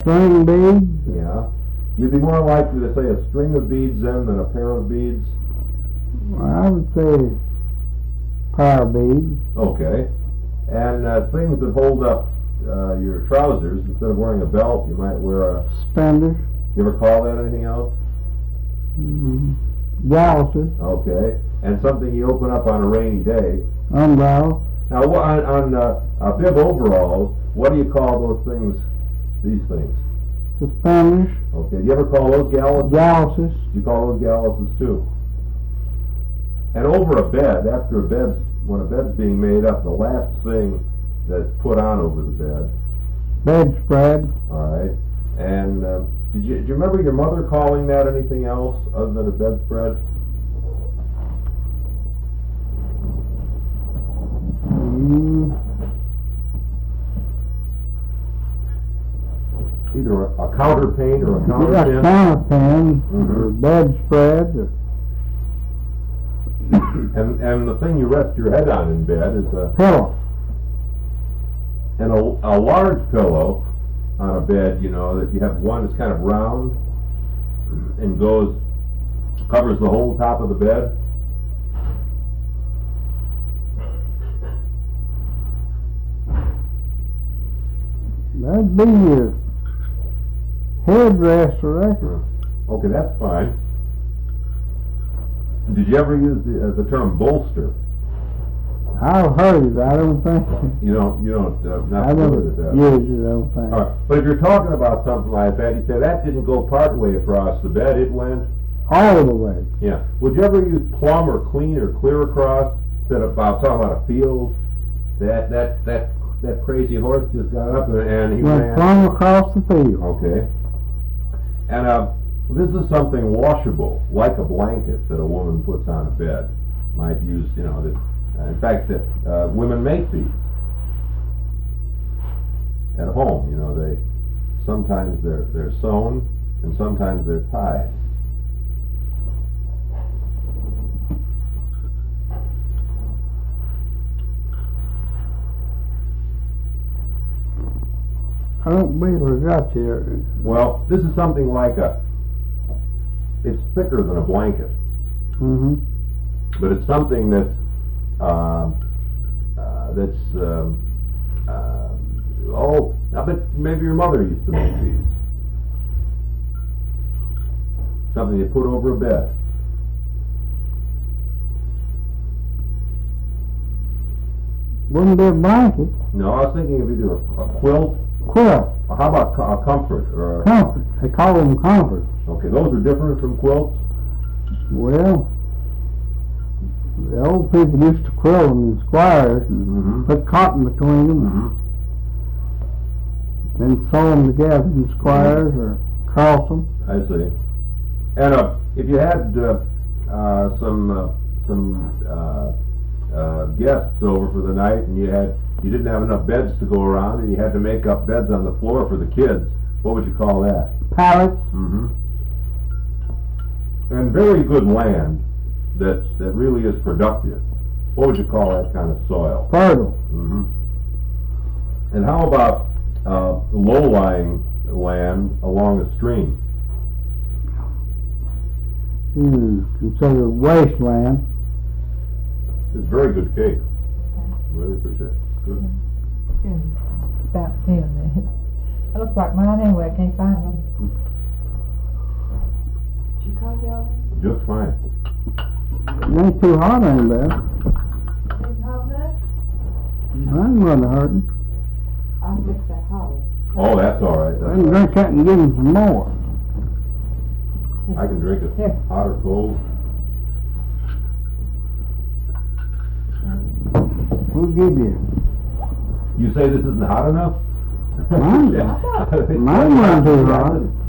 String beads? Yeah. You'd be more likely to say a string of beads then than a pair of beads? Well, I would say pair of beads. Okay. And things that hold up your trousers, instead of wearing a belt, you might wear a... Suspenders. You ever call that anything else? Galluses. Okay. And something you open up on a rainy day. Umbrella. Now, on bib overalls, what do you call those things, these things? Suspenders. Okay. Do you ever call those galluses? Galluses. You call those galluses too. And over a bed, when a bed's being made up, the last thing that's put on over the bed. Bedspread. All right. And do you remember your mother calling that anything else other than a bedspread? Either a counterpane or a counterpin. A counterpin, or bedspread. And the thing you rest your head on in bed is a pillow. And a large pillow on a bed, you know, that you have one that's kind of round and covers the whole top of the bed. That'd be your headrest, I reckon. Okay, that's fine. Did you ever use the term bolster? I've heard it, I don't think. You don't, not I never familiar with that. used it, I don't think. All right, but if you're talking about something like that, you say that didn't go part way across the bed, it went? All the way. Yeah. Would you ever use plumb or clean or clear across instead of talking about a field? That crazy horse just got up and he went ran. plumb across the field. Okay. And this is something washable, like a blanket that a woman puts on a bed. Might use, in fact, that women make these at home. Sometimes they're sewn and sometimes they're tied. I don't believe I got you. Well, this is something like it's thicker than a blanket. Mm-hmm. But it's something but maybe your mother used to make these. Something you put over a bed. Wouldn't be a blanket. No, I was thinking of either a quilt. Quilt. Or how about a comfort? Or comfort. They call them comforts. Okay, those are different from quilts? Well, the old people used to quilt them in squares and put cotton between them, then sew them together in squares or cross them. I see. And if you had some guests over for the night and you didn't have enough beds to go around and you had to make up beds on the floor for the kids, what would you call that? Pallets. And very good land that really is productive. What would you call that kind of soil? Fertile. And how about low-lying land along a stream? Considered wasteland. It's very good cake. Really appreciate it. Good. About 10 minutes. It looks like mine anyway, I can't find them. Did you call it already? Just fine. It ain't too hot any better. Ain't hot enough? Mine wasn't hurting. I'll fix that hotter. Oh, that's all right. I can drink that and give him some more. I can drink it Here. hot or cold. We'll give you. You say this isn't hot enough? Mine wasn't too hot.